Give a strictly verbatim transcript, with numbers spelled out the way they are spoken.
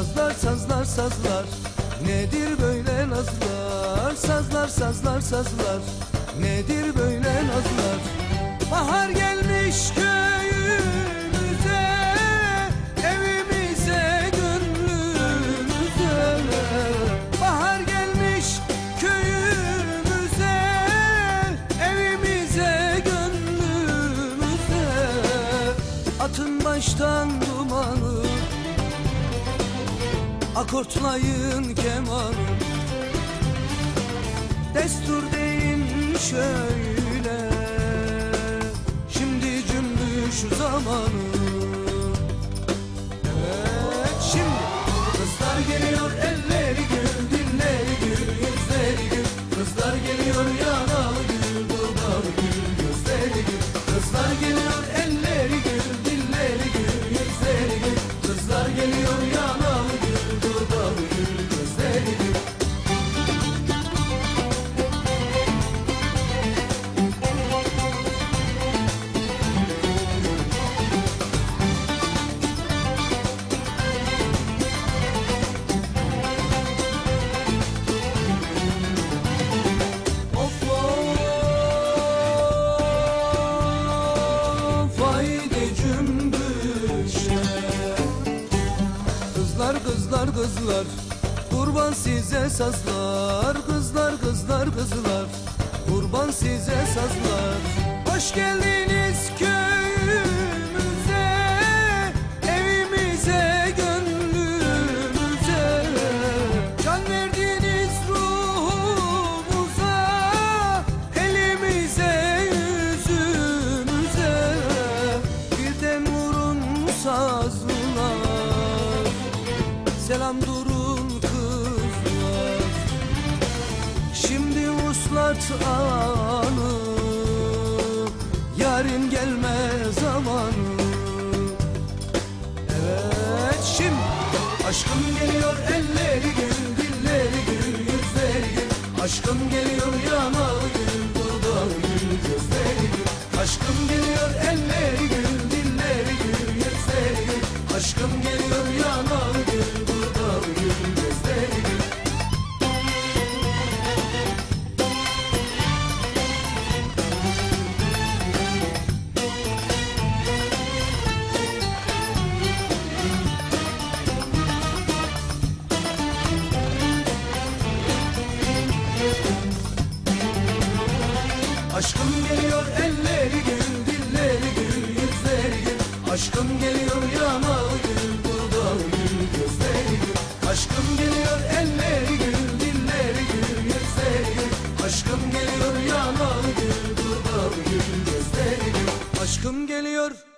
Sazlar sazlar sazlar, nedir böyle nazlar? Sazlar sazlar sazlar, nedir böyle nazlar? Bahar gelmiş köyümüze, evimize, gönlümüze. Bahar gelmiş köyümüze, evimize, gönlümüze. Atın baştan dumanı, akortlayın kemanı. Destur deyin şöyle, şimdi cümbüş zamanı. Evet şimdi kızlar geliyor, elleri gül, dilleri gül, yüzleri gül. Kızlar geliyor, yanalı gül, dudağı gül, gözleri gül. Kızlar geliyor, elleri gül, dilleri gül, yüzleri gül. Kızlar geliyor, yanalı gül, dudağı gül, gözleri gül. Kızlar kızlar kızlar, kurban size sazlar. Kızlar kızlar kızlar, kurban size sazlar. Hoş geldiniz köyümüze, evimize, gönlümüze. Can verdiniz ruhumuza, elimize, yüzümüze. Bir dem vurun sazına, selam durun kızlar. Şimdi uslat anı, yarın gelme zamanı. Evet şimdi aşkım geliyor, elleri gül, dilleri gül, yüzleri gül. Aşkım geliyor, yanalı gül, dudağı gül, gözleri gül. Aşkım geliyor, elleri gül, dilleri gül, yüzleri gül. Aşkım geliyor, yanalı gül, dudağı gül, gözleri gül. Aşkım geliyor, elleri gül, dilleri gül, yüzleri gül. Aşkım geliyor, yanalı gül, dudağı gül, gözleri gül. Aşkım geliyor, elleri gül, dilleri gül, yüzleri gül. Aşkım geliyor, yanalı gül, dudağı gül, gözleri gül. Aşkım geliyor.